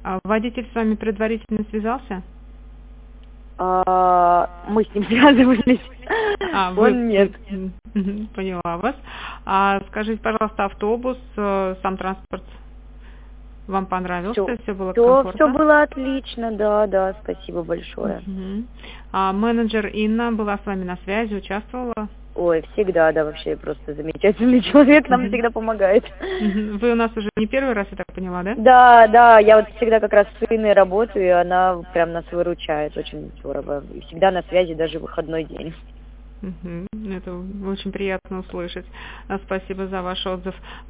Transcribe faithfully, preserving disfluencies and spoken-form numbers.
А водитель с вами предварительно связался? А, мы с ним связывались. А, вы, Он нет. вы- поняла вас. А скажите, пожалуйста, автобус, э, сам транспорт вам понравился? Все, Все было все, все комфортно? было отлично, да, да, спасибо большое. Мгм. А менеджер Инна была с вами на связи, участвовала? Ой, всегда, да, вообще просто замечательный человек, нам Мгм. всегда помогает. Мгм. Вы у нас уже не первый раз, я так поняла, да? Да, да, я вот всегда как раз с Инной работаю, и она прям нас выручает, очень здорово. И всегда на связи, даже в выходной день. Мгм. Это очень приятно услышать. А, Спасибо за ваш отзыв.